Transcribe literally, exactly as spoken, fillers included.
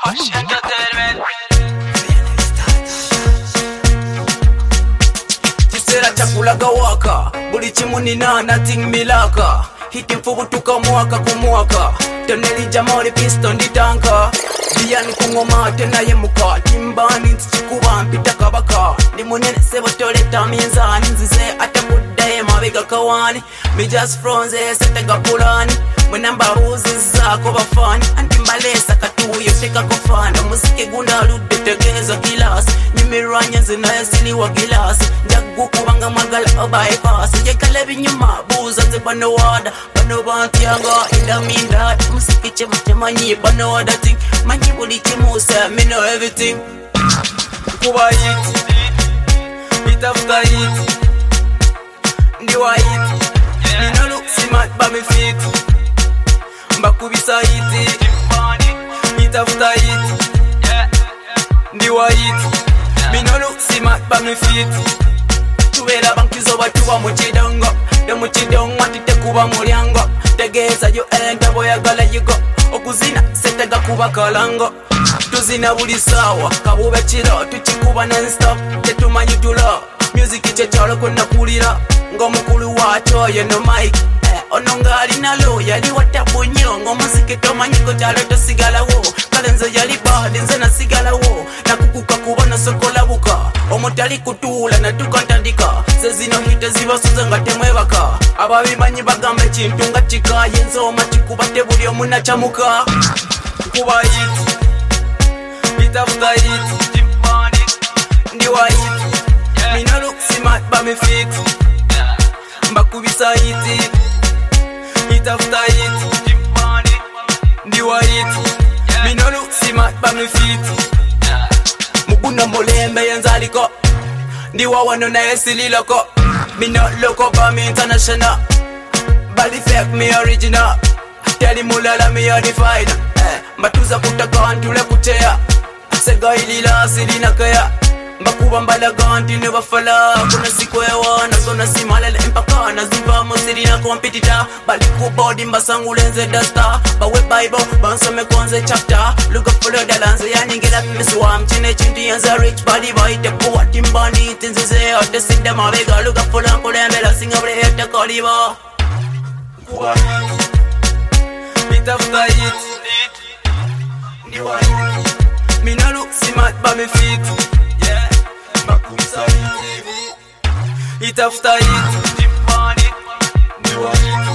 Hush Entertainment. Chisera chakula gawaka, buli chimu nina nothing milaka. Hiti mfubu tuka mwaka kumwaka, toneli jamori piston di tanka. Diani kungoma tena yemuka, timbani ntichikuba mpita kabaka. Ni munene sebo toleta minzani, nzize ata kudaye mabega kawani. Mi just fronze setega pulani, mwenamba ruzi zako bafani. Antimbalesa katuyo teka kofana, musike gunda lude tegeza kilasi. Nyimiranya zinaye siliwa kilasi, njagu kubanga magala obaye pasi. Yekale binyuma buza ze bano wada, bano bantianga inda minda. Musike chema chema nye bano wada ting, manyi buli chimusa, me know everything. Kuba hit, hit after hit, ndiwa hit. Me no look smart but me fit, mbakubisa hit, hit after hit, ndiwa hit. Me no look smart but me fit. Tuwera bankizo batuwa muchidongo, de muchidongo tite kuba mulyango. Tegeza yo enda boyagala yigo, okuzina setega kuba kalango. Tuzina buli sawa, kabube chiro, tuchikuba non-stop, tetumanyi tulo. Music iche chalo kuna kulira, ngomukulu wacho yeno mic. Eh, onongali nalo, yali watabu nyo, ngomuziki tomanyiko chalo tosigala wo. Kalenzo yali badi, nze na sigala wo. Na kukuka kuba na sokola buka, omotali kutula na tukantandika. Sezino hite ziba suza nga temwebaka. Ababimanyi bagambe chintu nga chika, yenzo machikuba tebuli omuna chamuka. Kuba hit, hit after hit, ndiwa hit. Me no look smart but me fit, mbakubisa hit, hit after hit, ndiwa hit. Me no look smart but me fit, muguna molembe yenzaliko, ndiwa wano na esililoko. Me not loco but me international, bali fake me original. Tell him mulala me a define, eh, mbatuza kutaka antule kutea. Sega ilila silina kaya, mbakuba mbalaganti ne bafala. Kuna siku ewa na zona simalele mpaka na ziva mosiri na kompetita. Bali kubodi mbasangu lenze dasta, bawe bible bansome kwanze chapter. Look up for the dalanze ya ningela misuwa mchine chinti yanza rich body boy. Te kuwa timbani tinzize hote sinde mabega. Look up for the mbela singa bre hete koliba. Kuwa hit after hit, ndiwa hit. Me no look smart but me fit, yeah. Mbakubisa hit, hit after hit, ndiwa hit.